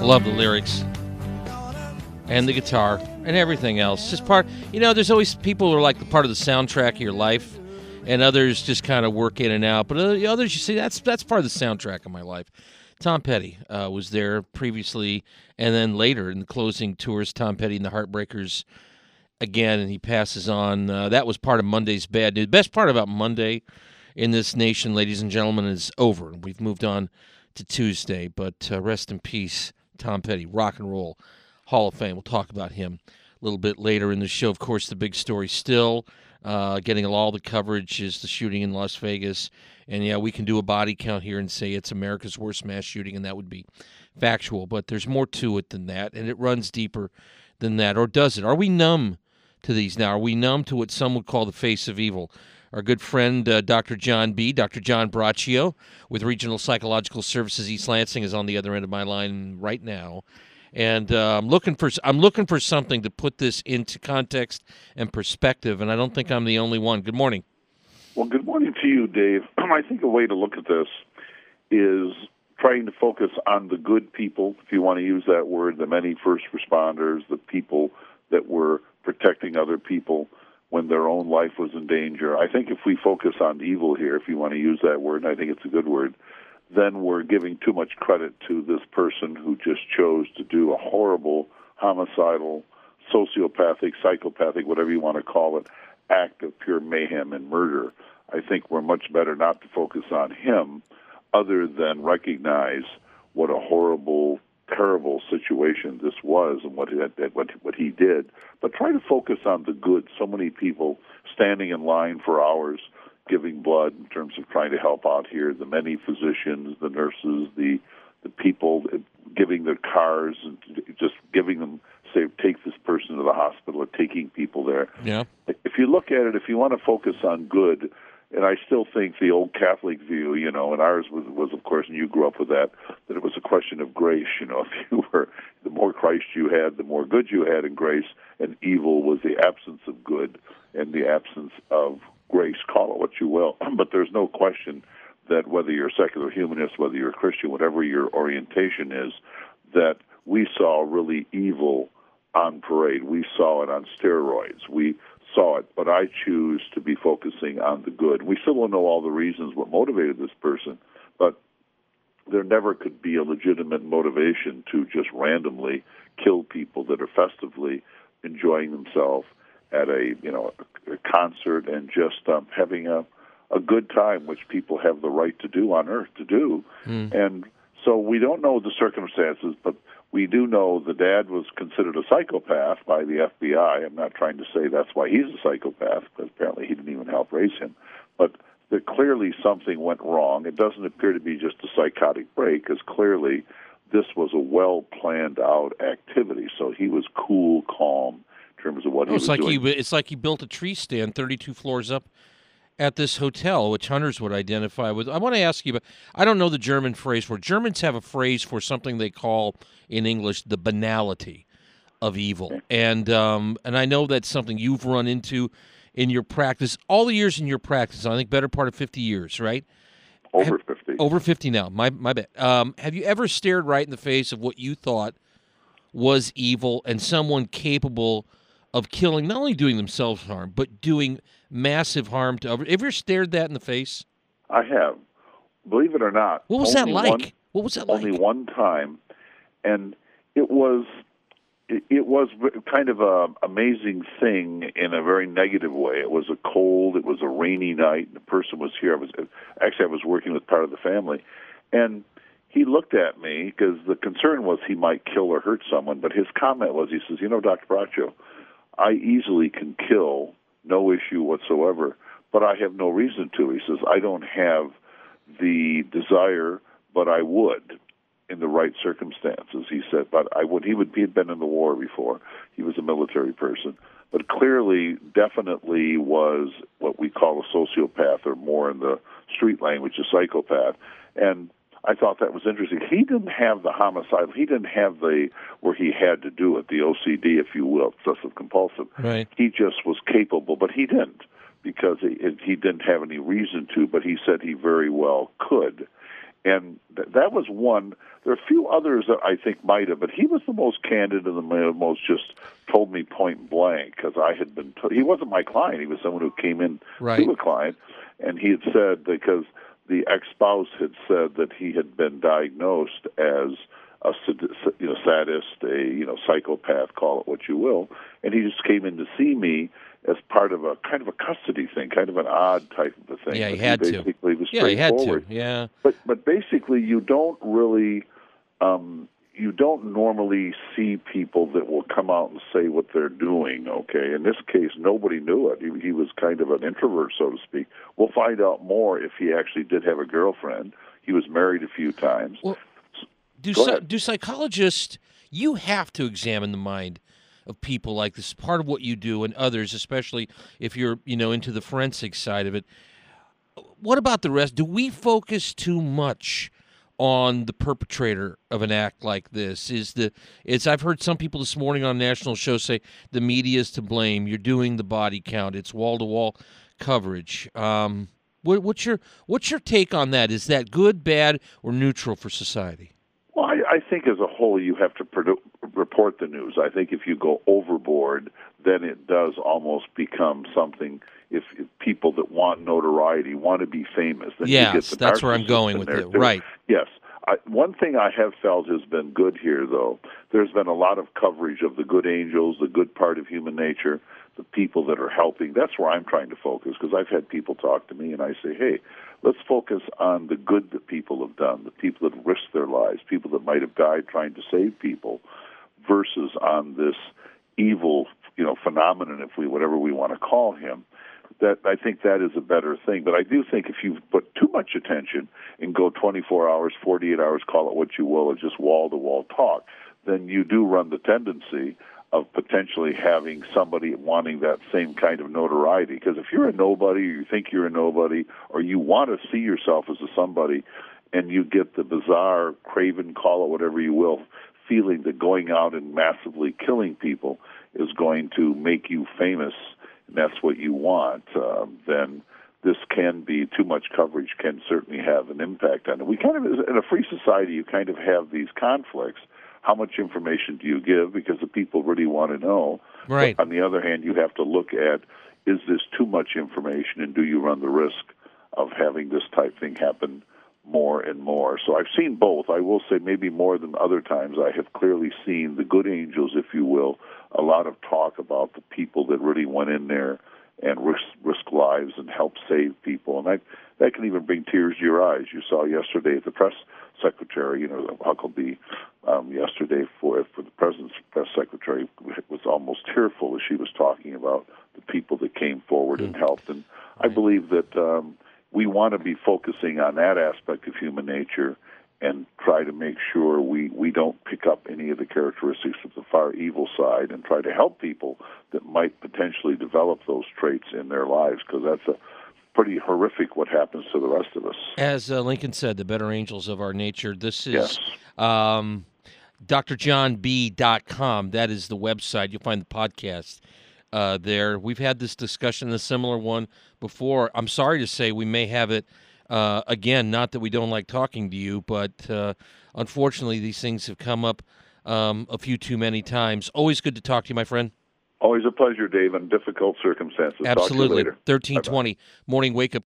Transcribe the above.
Love the lyrics and the guitar and everything else. Just part, there's always people who are like the part of the soundtrack of your life, and others just kind of work in and out. But others, you see, that's part of the soundtrack of my life. Tom Petty was there previously, and then later in the closing tours, Tom Petty and the Heartbreakers again, and he passes on. That was part of Monday's bad news. The best part about Monday in this nation, ladies and gentlemen, is over. We've moved on to Tuesday, but rest in peace, Tom Petty, Rock and Roll Hall of Fame. We'll talk about him a little bit later in the show. Of course, the big story still getting all the coverage is the shooting in Las Vegas. And, yeah, we can do a body count here and say it's America's worst mass shooting, and that would be factual. But there's more to it than that, and it runs deeper than that. Or does it? Are we numb to these now? Are we numb to what some would call the face of evil? Our good friend, Dr. John Braccio, with Regional Psychological Services East Lansing, is on the other end of my line right now. And I'm looking for something to put this into context and perspective, and I don't think I'm the only one. Good morning. Well, good morning to you, Dave. I think a way to look at this is trying to focus on the good people, if you want to use that word, the many first responders, the people that were protecting other people when their own life was in danger. I think if we focus on evil here, if you want to use that word, and I think it's a good word, then we're giving too much credit to this person who just chose to do a horrible, homicidal, sociopathic, psychopathic, whatever you want to call it, act of pure mayhem and murder. I think we're much better not to focus on him other than recognize what a horrible, terrible situation this was and what he did. But try to focus on the good. So many people standing in line for hours giving blood in terms of trying to help out here, the many physicians, the nurses, the people giving their cars and just giving them, say, take this person to the hospital or taking people there. Yeah. If you look at it, if you want to focus on good, and I still think the old Catholic view, and ours was of course, and you grew up with that it was a question of grace. If you were, the more Christ you had, the more good you had in grace, and evil was the absence of good and the absence of grace, call it what you will. But there's no question that whether you're a secular humanist, whether you're a Christian, whatever your orientation is, that we saw really evil on parade. We saw it on steroids. We saw it, but I choose to be focusing on the good. We still don't know all the reasons what motivated this person, but there never could be a legitimate motivation to just randomly kill people that are festively enjoying themselves at a concert and just having a good time, which people have the right to do on earth to do. And so we don't know the circumstances, but we do know the dad was considered a psychopath by the FBI. I'm not trying to say that's why he's a psychopath, because apparently he didn't even help raise him. But that clearly something went wrong. It doesn't appear to be just a psychotic break, because clearly this was a well-planned out activity. So he was cool, calm in terms of what he was doing. It's like he built a tree stand 32 floors up at this hotel, which hunters would identify with. I want to ask you, but I don't know the German phrase for it. Germans have a phrase for something they call in English the banality of evil, and I know that's something you've run into in your practice. All the years in your practice, I think better part of 50 years, right? Over 50. Over 50 now. My bad. Have you ever stared right in the face of what you thought was evil and someone capable of killing, not only doing themselves harm, but doing massive harm to others? Ever stared that in the face? I have. Believe it or not. What was that like? What was that like? Only one time, and it was kind of an amazing thing in a very negative way. It was a cold, it was a rainy night, and the person was here. I was working with part of the family, and he looked at me because the concern was he might kill or hurt someone, but his comment was, he says, Dr. Braccio, I easily can kill, no issue whatsoever, but I have no reason to. He says, I don't have the desire, but I would in the right circumstances. He said, but I would. He had been in the war before. He was a military person, but clearly, definitely was what we call a sociopath, or more in the street language, a psychopath. And I thought that was interesting. He didn't have the homicide. He didn't have where he had to do it, the OCD, if you will, obsessive compulsive. Right. He just was capable, but he didn't, because he didn't have any reason to, but he said he very well could. And that was one. There are a few others that I think might have, but he was the most candid and the most just told me point blank, because I had been he wasn't my client. He was someone who came in to a client, and he had said, because the ex-spouse had said that he had been diagnosed as a sadist, a psychopath, call it what you will, and he just came in to see me as part of a kind of a custody thing, kind of an odd type of a thing. Yeah, he had to. Was yeah, he had to. Yeah. But basically, you don't really, you don't normally see people that will come out and say what they're doing. Okay, in this case, nobody knew it. He was kind of an introvert, so to speak. We'll find out more if he actually did have a girlfriend. He was married a few times. Well, do psychologists? You have to examine the mind of people like this. Part of what you do, and others, especially if you're into the forensic side of it. What about the rest? Do we focus too much on the perpetrator of an act like this? I've heard some people this morning on national shows say the media is to blame. You're doing the body count. It's wall-to-wall coverage. What's your take on that? Is that good, bad, or neutral for society? Well, I think as a whole you have to report the news. I think if you go overboard, then it does almost become something. If people that want notoriety want to be famous, then you get the that's where I'm going with it. Right. Yes. One thing I have felt has been good here, though, there's been a lot of coverage of the good angels, the good part of human nature, the people that are helping. That's where I'm trying to focus, because I've had people talk to me, and I say, hey, let's focus on the good that people have done, the people that risked their lives, people that might have died trying to save people, versus on this evil, phenomenon, whatever we want to call him. That I think that is a better thing. But I do think if you put too much attention and go 24 hours, 48 hours, call it what you will, or just wall-to-wall talk, then you do run the tendency of potentially having somebody wanting that same kind of notoriety. Because if you're a nobody, or you think you're a nobody, or you want to see yourself as a somebody, and you get the bizarre, craven, call it whatever you will, feeling that going out and massively killing people is going to make you famous, and that's what you want, then this can be, too much coverage can certainly have an impact on it. We kind of, in a free society, you kind of have these conflicts. How much information do you give? Because the people really want to know. Right. But on the other hand, you have to look at, is this too much information, and do you run the risk of having this type thing happen more and more? So I've seen both. I will say maybe more than other times. I have clearly seen the good angels, if you will, a lot of talk about the people that really went in there and risk lives and help save people. And that can even bring tears to your eyes. You saw yesterday the press secretary, Huckabee, yesterday for the president's press secretary was almost tearful as she was talking about the people that came forward and helped. And I believe that we want to be focusing on that aspect of human nature and try to make sure we don't pick up any of the characteristics of the far evil side, and try to help people that might potentially develop those traits in their lives, because that's a pretty horrific what happens to the rest of us. As Lincoln said, the better angels of our nature. This is yes. drjohnb.com. That is the website. You'll find the podcast there. We've had this discussion, a similar one before. I'm sorry to say we may have it again, not that we don't like talking to you, but unfortunately these things have come up a few too many times. Always good to talk to you, my friend. Always a pleasure, Dave, in difficult circumstances. Absolutely. Talk to you later. 1320 Morning Wake Up